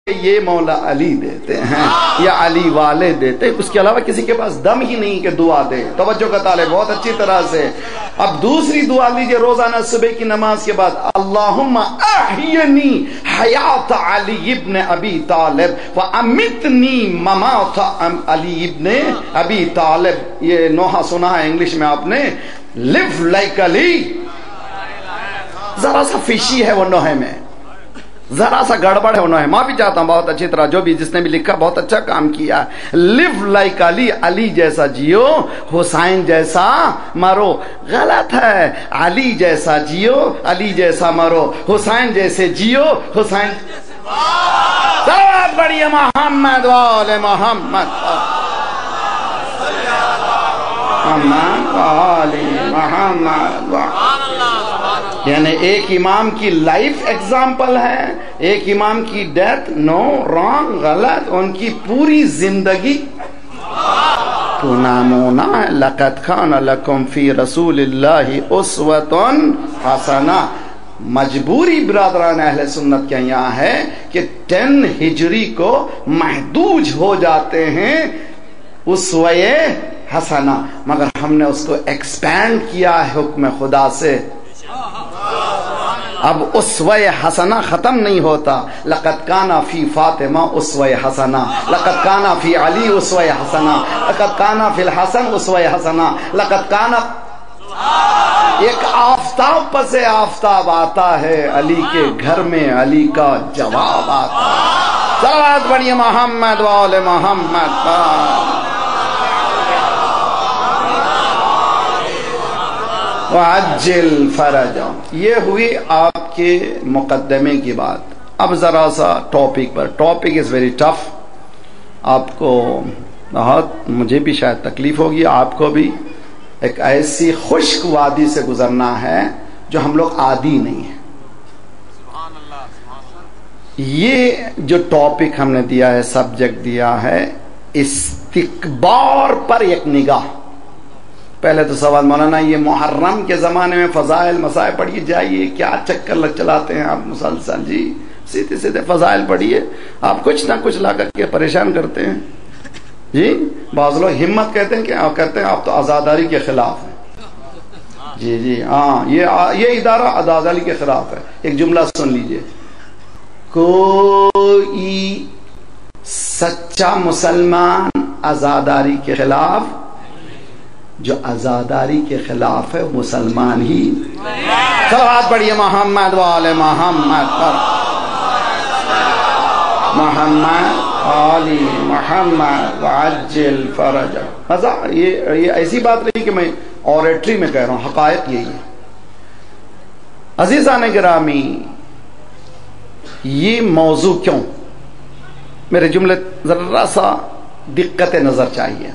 یہ مولا علی دیتے ہیں یا علی والے دیتے ہیں، اس کے علاوہ کسی کے پاس دم ہی نہیں کہ دعا دے۔ توجہ کا طالب بہت اچھی طرح سے۔ اب دوسری دعا لیجئے روزانہ صبح کی نماز کے بعد، اللہم احینی حیات علی ابن ابی طالب وامتنی ممات علی ابن ابی طالب۔ یہ نوحہ سنا ہے انگلش میں آپ نے، live like علی۔ ذرا سا فشی ہے وہ نوحے میں، ذرا سا گڑبڑ ہے انہوں نے، معافی چاہتا ہوں بہت اچھی طرح، جو بھی جس نے بھی لکھا بہت اچھا کام کیا۔ live like علی، علی جیسا جیو حسین جیسا مرو۔ غلط ہے، علی جیسا جیو علی جیسا مرو، حسین جیسے جیو حسین۔ صلوات پڑھیے محمد وآل محمد محمد وآل محمد۔ یعنی ایک امام کی لائف ایگزامپل ہے، ایک امام کی ڈیتھ نو رانگ غلط، ان کی پوری زندگی تو نامونا ہے۔ لقد کان لکم فی رسول اللہ اسوۃ حسنہ۔ مجبوری برادران اہل سنت کے یہاں ہے کہ 10 ہجری کو محدود ہو جاتے ہیں اسوہ حسنہ، مگر ہم نے اس کو ایکسپینڈ کیا ہے حکم خدا سے۔ اب اسوہ حسنہ ختم نہیں ہوتا۔ لقد کان فی فاطمہ اسوہ حسنہ، لقد کان فی علی اسوہ حسنہ، لقد کان فی الحسن اسوہ حسنہ، لقد کان۔ ایک آفتاب پس آفتاب آتا ہے، علی کے گھر میں علی کا جواب آتا ہے۔ صلوات پڑھیے محمد وآل محمد۔ وعجل فرجا۔ یہ ہوئی آپ کے مقدمے کی بات۔ اب ذرا سا ٹاپک پر۔ ٹاپک از ویری ٹف، آپ کو بہت، مجھے بھی شاید تکلیف ہوگی، آپ کو بھی۔ ایک ایسی خشک وادی سے گزرنا ہے جو ہم لوگ عادی نہیں ہیں۔ یہ جو ٹاپک ہم نے دیا ہے، سبجیکٹ دیا ہے، استکبار پر ایک نگاہ۔ پہلے تو سوال، مولانا یہ محرم کے زمانے میں فضائل مسائل پڑھیے جائیے، کیا چکر چلاتے ہیں آپ مسلسل؟ جی سیدھے سیدھے فضائل پڑھیے، آپ کچھ نہ کچھ لا کر کے پریشان کرتے ہیں۔ جی بعض لوگ ہمت کہتے ہیں کہ کہتے ہیں آپ تو آزاداری کے خلاف ہیں۔ جی جی ہاں، یہ ادارہ آزاداری کے خلاف ہے۔ ایک جملہ سن لیجئے، کوئی سچا مسلمان آزاداری کے خلاف، جو آزاداری کے خلاف ہے مسلمان ہی۔ صلوات پڑھیے محمد وآل محمد پر، محمد علی محمد وعجل فرجا۔ مزہ یہ ایسی بات نہیں کہ میں اوریٹری میں کہہ رہا ہوں، حقائق یہی ہے۔ عزیزان گرامی، یہ موضوع کیوں؟ میرے جملے ذرا سا دقت نظر چاہیے۔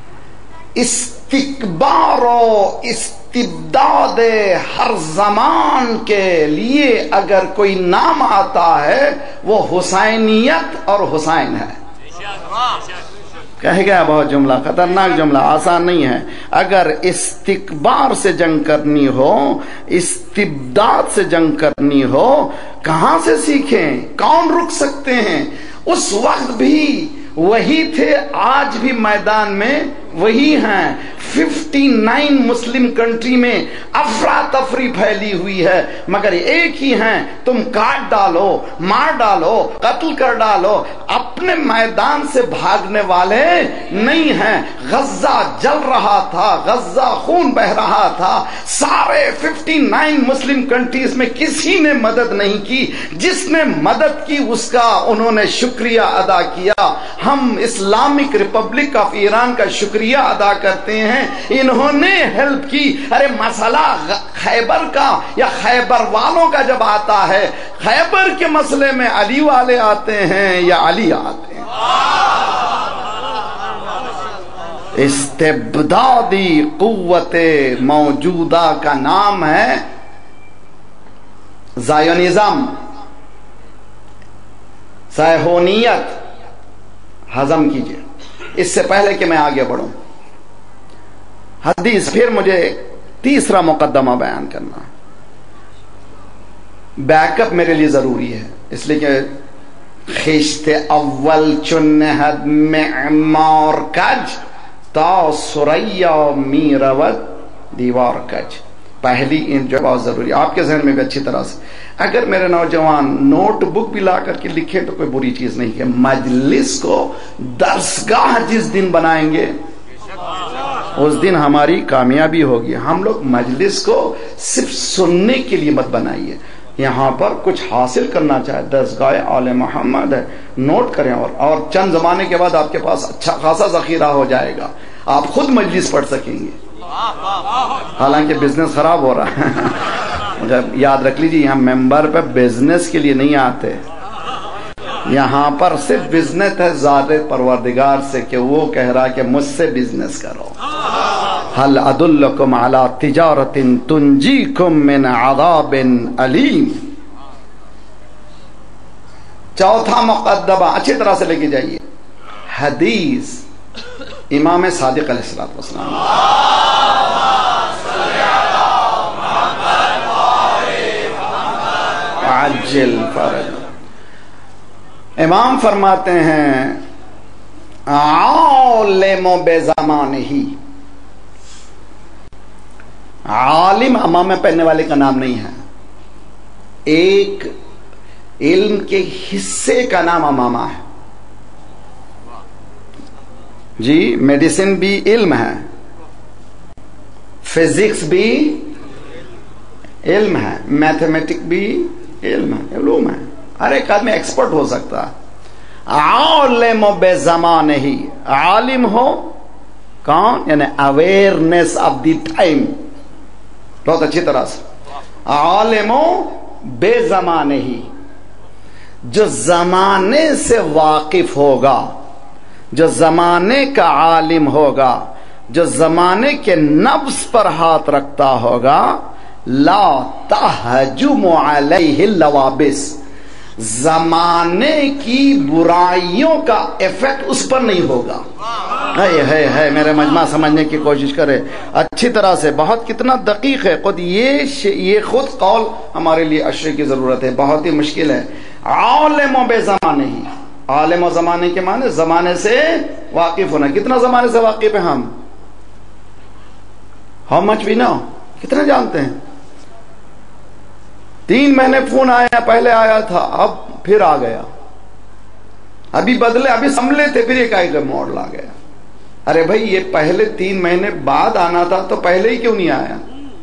استکبار و استبداد ہر زمان کے لیے اگر کوئی نام آتا ہے وہ حسینیت اور حسین ہے۔ کہہ گیا بہت جملہ، خطرناک جملہ، آسان نہیں ہے۔ اگر استکبار سے جنگ کرنی ہو، استبداد سے جنگ کرنی ہو، کہاں سے سیکھیں؟ کون رک سکتے ہیں؟ اس وقت بھی وہی تھے، آج بھی میدان میں وہی ہیں۔ 59 مسلم کنٹری میں افراتفری پھیلی ہوئی ہے، مگر ایک ہی ہیں، تم کاٹ ڈالو، مار ڈالو، قتل کر ڈالو، اپنے میدان سے بھاگنے والے نہیں ہیں۔ غزہ جل رہا تھا، غزہ خون بہ رہا تھا، سارے 59 مسلم کنٹریز میں کسی نے مدد نہیں کی، جس نے مدد کی اس کا انہوں نے شکریہ ادا کیا۔ ہم اسلامک ریپبلک آف ایران کا شکریہ ادا کرتے ہیں، انہوں نے ہیلپ کی۔ ارے مسئلہ خیبر کا یا خیبر والوں کا جب آتا ہے، خیبر کے مسئلے میں علی والے آتے ہیں یا علی آتے ہیں؟ استبدادی قوت موجودہ کا نام ہے زائونزم، صہیونیت۔ ہضم کیجئے اس سے پہلے کہ میں آگے بڑھوں۔ حدیث، پھر مجھے تیسرا مقدمہ بیان کرنا۔ بیک اپ میرے لیے ضروری ہے، اس لیے کہ خشت اول چون نهد معمار کج تا سریا می رود دیوار کج. پہلی ان جو بہت ضروری آپ کے ذہن میں بھی اچھی طرح سے. اگر میرے نوجوان نوٹ بک بھی لا کر کے لکھے تو کوئی بری چیز نہیں ہے. مجلس کو درسگاہ جس دن بنائیں گے اس دن ہماری کامیابی ہوگی. ہم لوگ مجلس کو صرف سننے کے لیے مت بنائیے. یہاں پر کچھ حاصل کرنا چاہے درسگاہ آل محمد ہے, نوٹ کریں اور چند زمانے کے بعد آپ کے پاس اچھا خاصا ذخیرہ ہو جائے گا. آپ خود مجلس پڑھ سکیں گے. حالانکہ بزنس خراب ہو رہا ہے. یاد رکھ لیجیے یہاں ممبر پہ بزنس کے لیے نہیں آتے, یہاں پر صرف بزنس ہے ذات پروردگار سے کہ وہ کہہ رہا کہ مجھ سے بزنس کرو. هل ادلکم علی تجارت تنجیکم من عذاب علیم. چوتھا مقدمہ اچھی طرح سے لے کے جائیے. حدیث امام صادق علیہ السلام عجل فرج. امام فرماتے ہیں عالم بزمانہ. عالم امامہ پہننے والے کا نام نہیں ہے, ایک علم کے حصے کا نام امامہ ہے. جی میڈیسن بھی علم ہے, فزکس بھی علم ہے, میتھمیٹک بھی علم ہے, علوم ہے. ہر ایک آدمی ایکسپرٹ ہو سکتا ہے. عالم بزمانہ, عالم ہو کون یعنی اویئرنیس آف دی ٹائم. بہت اچھی طرح سے عالم بے زمانے ہی, جو زمانے سے واقف ہوگا, جو زمانے کا عالم ہوگا, جو زمانے کے نبض پر ہاتھ رکھتا ہوگا. لا تہجم علیہ اللوابس, زمانے کی برائیوں کا ایفیکٹ اس پر نہیں ہوگا. ہے میرے مجمع سمجھنے کی کوشش کرے اچھی طرح سے. بہت کتنا دقیق ہے خود یہ خود قول ہمارے لیے اشر کی ضرورت ہے, بہت ہی مشکل ہے. عالم و بے زمانے ہی, عالم و زمانے کے معنی زمانے سے واقف ہونا. کتنا زمانے سے واقف ہیں ہم؟ ہاؤ مچ وی نو, کتنا جانتے ہیں؟ 3 مہینے فون آیا, پہلے آیا تھا اب پھر آ گیا, ابھی بدلے, ابھی سنبھلے تھے پھر ایک آئی کا موڑ لا گیا. ارے بھائی یہ پہلے 3 مہینے بعد آنا تھا تو پہلے ہی کیوں نہیں آیا؟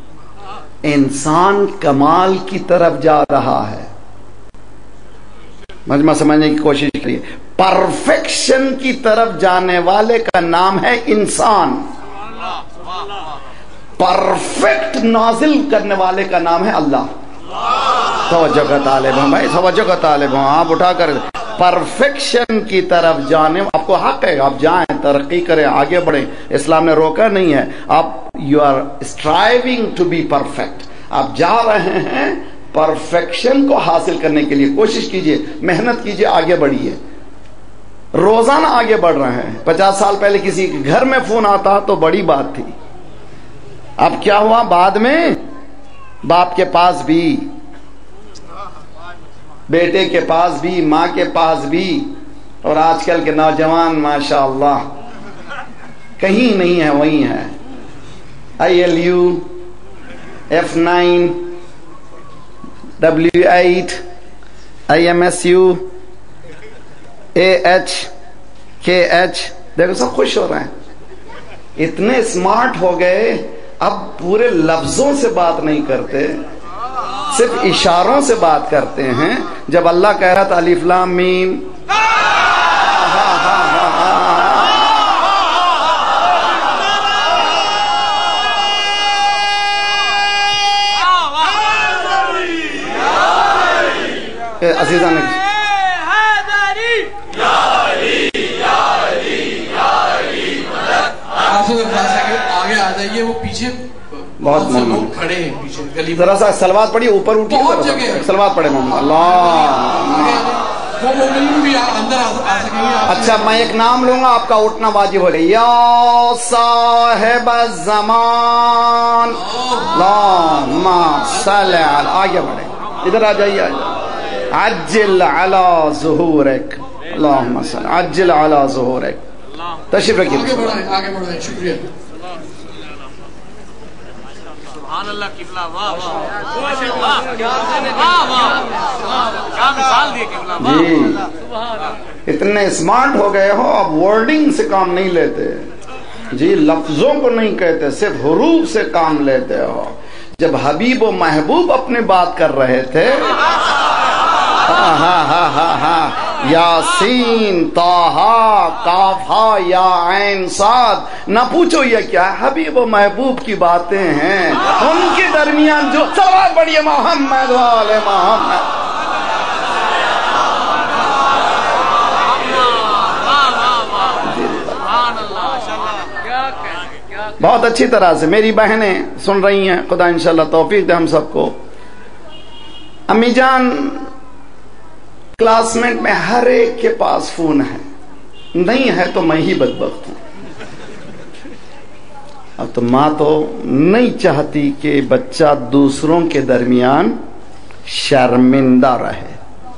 انسان کمال کی طرف جا رہا ہے. مجمع سمجھنے کی کوشش کریے. پرفیکشن کی طرف جانے والے کا نام ہے انسان, پرفیکٹ نازل کرنے والے کا نام ہے اللہ. توجہ کا طالب ہوں بھائی, توجہ کا طالب ہوں. آپ اٹھا کر پرفیکشن کی طرف جانے, آپ کو حق ہے, آپ جائیں, ترقی کریں, آگے بڑھیں, اسلام نے روکا نہیں ہے. آپ you are striving to be perfect, آپ جا رہے ہیں پرفیکشن کو حاصل کرنے کے لیے. کوشش کیجئے, محنت کیجئے, آگے بڑھیے. روزانہ آگے بڑھ رہے ہیں. 50 سال پہلے کسی کے گھر میں فون آتا تو بڑی بات تھی. اب کیا ہوا, بعد میں باپ کے پاس بھی, بیٹے کے پاس بھی, ماں کے پاس بھی, اور آج کل کے نوجوان ماشاءاللہ کہیں نہیں ہے وہیں ہے. ILU, F9, W8, IMSU, AH, KH, دیکھو سب خوش ہو رہے ہیں. اتنے اسمارٹ ہو گئے, اب پورے لفظوں سے بات نہیں کرتے, صرف اشاروں سے بات کرتے ہیں. جب اللہ کہہ رہا تھا الف لام میم, عزیزان آگے آ جائیے, وہ پیچھے بہت محمد کھڑے ہیں پیچھے گلی. ذرا سا سلوات پڑھیے, اوپر اٹھیے, سلوات پڑھے محمد. اللہ اچھا میں ایک نام لوں گا, آپ کا اٹھنا واجب ہو گیا. یا صاحب الزمان اللہم صلی علی, آگے بڑھے, ادھر آ جائیے, عجل علی ظہورک، اللہم صل عجل علی ظہورک. تشریف رکھیے. آگے بڑھائیں شکریہ. سبحان اللہ قبلہ. واہ واہ کیا مثال دی قبلہ. جی اتنے اسمارٹ ہو گئے ہو، اب ورڈنگ سے کام نہیں لیتے جی، لفظوں کو نہیں کہتے، صرف حروف سے کام لیتے ہو. جب حبیب و محبوب اپنے بات کر رہے تھے، یاسین طٰہٰ کاف ہا یا عین صاد، نہ پوچھو یہ کیا ہے، حبیب و محبوب کی باتیں ہیں، ان کے درمیان جو صلوات پڑھیے محمد وآل محمد. بہت اچھی طرح سے میری بہنیں سن رہی ہیں، خدا انشاءاللہ توفیق دے ہم سب کو. امی جان، کلاس میٹ میں ہر ایک کے پاس فون ہے، نہیں ہے تو میں ہی بدبخت ہوں. اب تو ماں تو نہیں چاہتی کہ بچہ دوسروں کے درمیان شرمندہ رہے.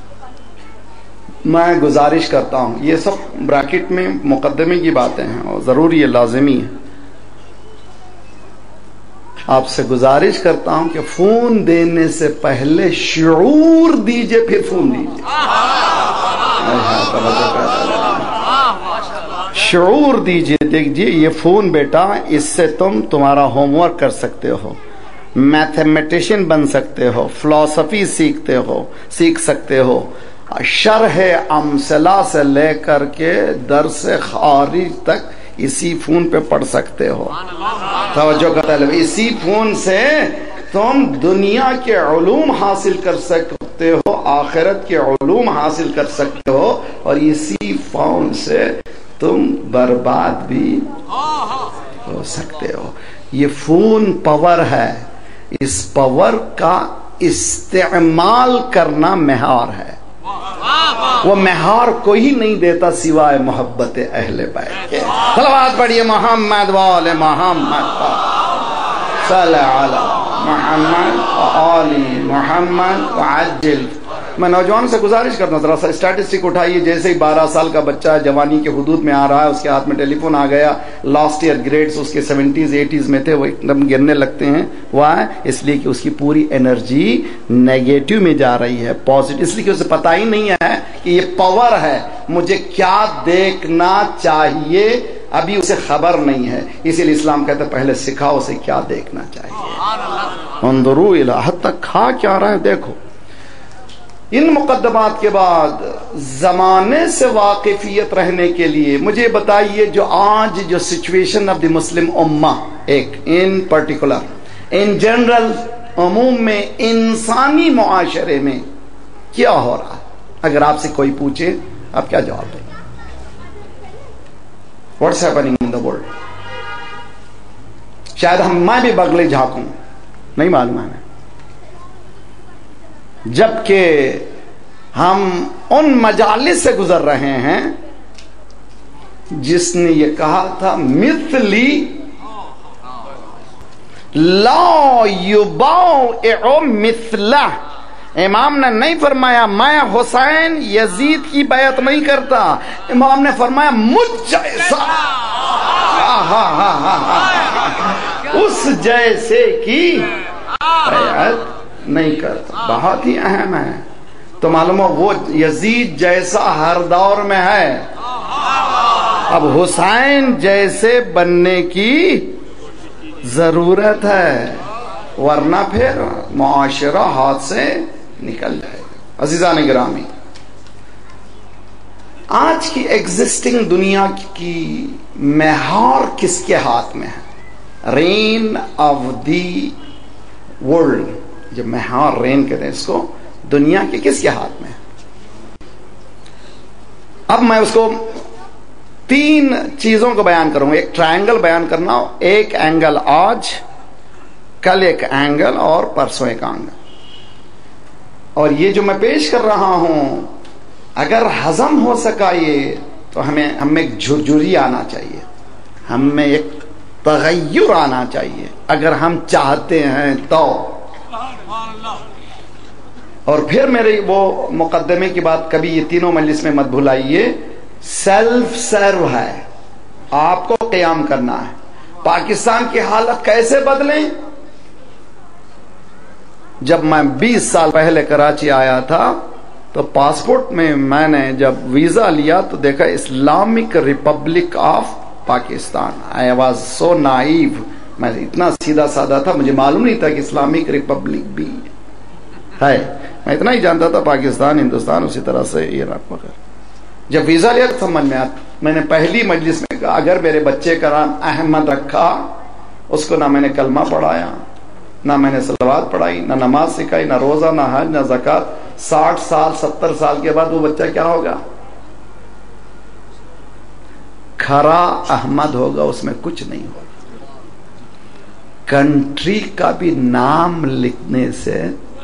میں گزارش کرتا ہوں، یہ سب بریکٹ میں مقدمے کی باتیں ہیں اور ضروری ہے، لازمی ہے. آپ سے گزارش کرتا ہوں کہ فون دینے سے پہلے شعور دیجئے، پھر فون دیجئے. شعور دیجئے. دیکھیے یہ فون بیٹا، اس سے تمہارا ہوم ورک کر سکتے ہو، میتھمیٹیشین بن سکتے ہو، فلسفی سیکھ سکتے ہو، شرح امثلہ سے لے کر کے درس خارج تک اسی فون پہ پڑھ سکتے ہو. توجہ کا طلب، اسی فون سے تم دنیا کے علوم حاصل کر سکتے ہو، آخرت کے علوم حاصل کر سکتے ہو، اور اسی فون سے تم برباد بھی ہو سکتے ہو. یہ فون پاور ہے، اس پاور کا استعمال کرنا مہار ہے. وہ مہار کوئی نہیں دیتا سوائے محبت اہل بیت کے. صلوات پڑھیے محمد وآل محمد، صلی علی محمد وآل محمد وعجل. میں نوجوان سے گزارش کرتا ہوں ذرا سا اسٹیٹسٹک اٹھائیے. جیسے ہی 12 سال کا بچہ جوانی کے حدود میں آ رہا ہے، اس کے ہاتھ میں ٹیلی فون آ گیا. لاسٹ ایئر گریڈز اس کے 70s 80s میں تھے، وہ ایک دم گرنے لگتے ہیں. وہ اس لیے کہ اس کی پوری انرجی نیگیٹو میں جا رہی ہے، پازیٹو، اس لیے کہ اسے پتہ ہی نہیں ہے کہ یہ پاور ہے، مجھے کیا دیکھنا چاہیے ابھی اسے خبر نہیں ہے. اسی لیے اسلام کہتا ہے پہلے سکھاؤ اسے کیا دیکھنا چاہیے. انظروا الی، حد تک کھا کیا رہا ہے دیکھو. ان مقدمات کے بعد زمانے سے واقفیت رہنے کے لیے مجھے بتائیے، جو آج جو سچویشن آف دی مسلم امہ، ایک ان پرٹیکولر، ان جنرل، عموم میں، انسانی معاشرے میں کیا ہو رہا ہے، اگر آپ سے کوئی پوچھے آپ کیا جواب دیں؟ What's happening in the world? شاید میں بھی بغلے جھانکوں، نہیں معلوم ہے. جبکہ ہم ان مجالس سے گزر رہے ہیں جس نے یہ کہا تھا مثلی لا یباؤع مثلہ. امام نے نہیں فرمایا میں حسین یزید کی بیعت نہیں کرتا، امام نے فرمایا مجھ جیسا اس جیسے کی بیعت نہیں کرتا. بہت ہی اہم ہے. تو معلوم ہو وہ یزید جیسا ہر دور میں ہے، اب حسین جیسے بننے کی ضرورت ہے، ورنہ پھر معاشرہ ہاتھ سے نکل جائے گا. عزیزان گرامی، آج کی ایگزسٹنگ دنیا کی مہار کس کے ہاتھ میں ہے؟ رین آف دی ورلڈ، جب مہار رین کہتے ہیں اس کو، دنیا کے کس کے ہاتھ میں ہے؟ اب میں اس کو 3 چیزوں کو بیان کروں گا. ایک ٹرائنگل بیان کرنا، ایک اینگل آج، کل ایک اینگل اور پرسوں ایک اینگل. اور یہ جو میں پیش کر رہا ہوں اگر ہضم ہو سکا یہ تو ہم میں ایک جھرجھری آنا چاہیے، ہم میں ایک تغیر آنا چاہیے اگر ہم چاہتے ہیں تو. اور پھر میرے وہ مقدمے کی بات کبھی یہ تینوں مجلس میں مت بھلائیے، سیلف سرو ہے، آپ کو قیام کرنا ہے۔ پاکستان کی حالت کیسے بدلیں؟ جب میں 20 سال پہلے کراچی آیا تھا تو پاسپورٹ میں نے جب ویزا لیا تو دیکھا Islamic Republic of Pakistan. I was so naive, میں اتنا سیدھا سادہ تھا، مجھے معلوم نہیں تھا کہ اسلامک ریپبلک بھی ہے، میں اتنا ہی جانتا تھا پاکستان ہندوستان اسی طرح سے عراق وغیرہ۔ جب ویزا لیا تو سمجھ میں آتا، میں نے پہلی مجلس میں کہا اگر میرے بچے کا نام احمد رکھا، اس کو نہ میں نے کلمہ پڑھایا، نہ میں نے صلوات پڑھائی، نہ نماز سکھائی، نہ روزہ، نہ حج، نہ زکات، 60 سال 70 سال کے بعد وہ بچہ کیا ہوگا؟ کھرا احمد ہوگا، اس میں کچھ نہیں ہوگا۔ کنٹری کا بھی نام لکھنے سے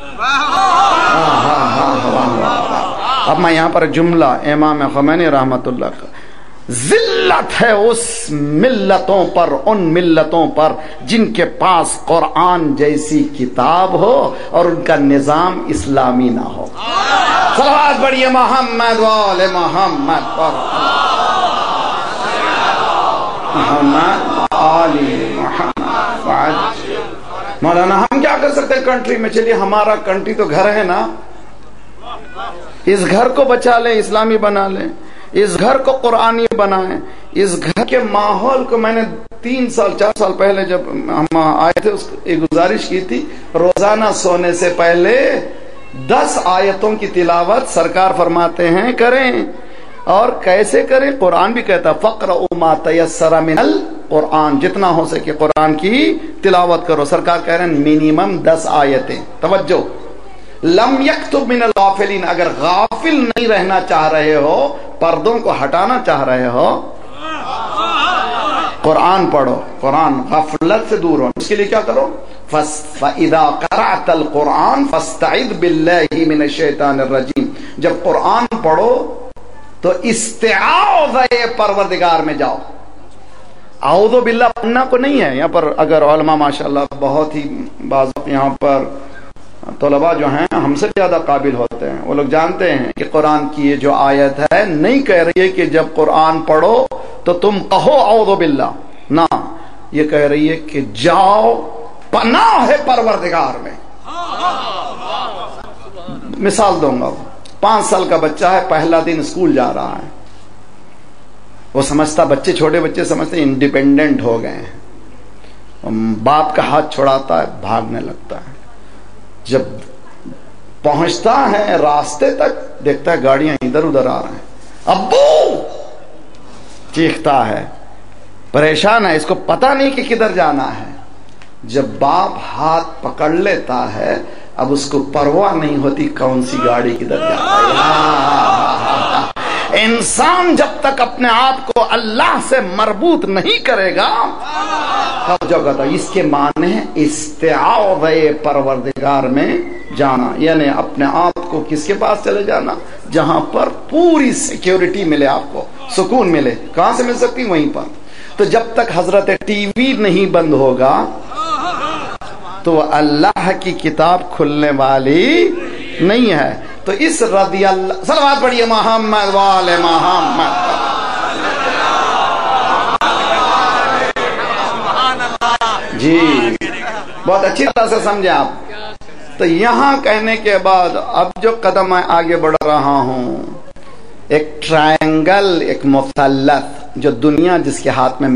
اب میں یہاں پر جملہ امام خمینی رحمت اللہ کا، ذلت ہے اس ملتوں پر، ان ملتوں پر جن کے پاس قرآن جیسی کتاب ہو اور ان کا نظام اسلامی نہ ہو۔ صلوات پڑھیے محمد وآل محمد پر محمد آل محمد۔ مولانا ہم کیا کر سکتے ہیں کنٹری میں؟ چلیے ہمارا کنٹری تو گھر ہے نا، اس گھر کو بچا لیں، اسلامی بنا لیں، اس گھر کو قرآنی بنائیں، اس گھر کے ماحول کو۔ میں نے 3 سال 4 سال پہلے جب ہم آئے تھے اس ایک گزارش کی تھی، روزانہ سونے سے پہلے 10 آیتوں کی تلاوت سرکار فرماتے ہیں کریں۔ اور کیسے کریں؟ قرآن بھی کہتا فَقْرَؤْا مَا تَيَسَّرَ مِنَ الْقُرْآنِ، جتنا ہو سکے قرآن کی تلاوت کرو۔ سرکار کہہ رہے ہیں منیمم 10 آیتیں۔ توجہ، لم یکتب من الغافلین، اگر غافل نہیں رہنا چاہ رہے ہو، پردوں کو ہٹانا چاہ رہے ہو، قرآن پڑھو، قرآن غفلت سے دور ہو۔ اس کے لیے کیا کرو؟ فَإِذَا قَرَعْتَ الْقُرْآنَ فَاسْتَعِذْ بِاللَّهِ مِنَ الشَّيْطَانِ الرَّجِيمِ، جب قرآن پڑھو تو استعاذہ پروردگار میں جاؤ۔ اعوذ باللہ پڑھنا کو نہیں ہے یہاں پر۔ اگر علماء ماشاءاللہ بہت ہی بعض یہاں پر طلباء جو ہیں ہم سے زیادہ قابل ہوتے ہیں، وہ لوگ جانتے ہیں کہ قرآن کی یہ جو آیت ہے نہیں کہہ رہی ہے کہ جب قرآن پڑھو تو تم کہو اعوذ باللہ، نہ، یہ کہہ رہی ہے کہ جاؤ پناہ ہے پروردگار میں۔ مثال دوں گا، 5 سال کا بچہ ہے، پہلا دن اسکول جا رہا ہے، وہ سمجھتا، بچے چھوٹے بچے سمجھتے انڈیپینڈنٹ ہو گئے ہیں، باپ کا ہاتھ چھڑاتا ہے، بھاگنے لگتا ہے۔ جب پہنچتا ہے راستے تک دیکھتا ہے گاڑیاں ادھر ادھر آ رہے ہیں، ابو چیختا ہے، پریشان ہے، اس کو پتہ نہیں کہ کدھر جانا ہے۔ جب باپ ہاتھ پکڑ لیتا ہے اب اس کو پرواہ نہیں ہوتی کون سی گاڑی کدھر جاتا ہے۔ انسان جب تک اپنے آپ کو اللہ سے مربوط نہیں کرے گا جو کہتا اس کے معنی ہے استعاذہ پروردگار میں جانا، یعنی اپنے آپ کو کس کے پاس چلے جانا؟ جہاں پر پوری سیکیورٹی ملے، آپ کو سکون ملے۔ کہاں سے مل سکتی؟ وہیں پر۔ تو جب تک حضرت ٹی وی نہیں بند ہوگا تو اللہ کی کتاب کھلنے والی نہیں ہے۔ تو اس رضی اللہ، صلوات پڑھیے محمد وآل محمد۔ جی بہت اچھی طرح سے سمجھے آپ۔ تو یہاں کہنے کے بعد اب جو قدم میں آگے بڑھ رہا ہوں، ایک ٹرائنگل، ایک مثلث جو دنیا جس کے ہاتھ میں